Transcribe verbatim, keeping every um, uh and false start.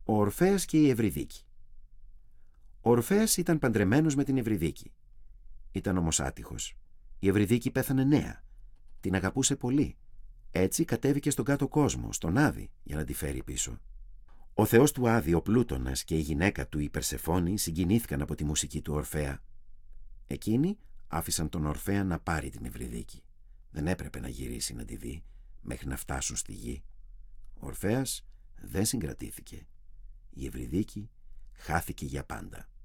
Ο Ορφέας και η Ευρυδίκη. Ο Ορφέας ήταν παντρεμένος με την Ευρυδίκη. Ήταν όμως άτυχος. Η Ευρυδίκη πέθανε νέα. Την αγαπούσε πολύ. Έτσι κατέβηκε στον κάτω κόσμο, στον Άδη, για να τη φέρει πίσω. Ο θεός του Άδη, ο Πλούτονας, και η γυναίκα του, η Περσεφόνη, συγκινήθηκαν από τη μουσική του Ορφέα. Εκείνοι άφησαν τον Ορφέα να πάρει την Ευρυδίκη. Δεν έπρεπε να γυρίσει να τη δει μέχρι να φτάσουν στη γη. Ο Ορφέας δεν συγκρατήθηκε. Η Ευρυδίκη χάθηκε για πάντα.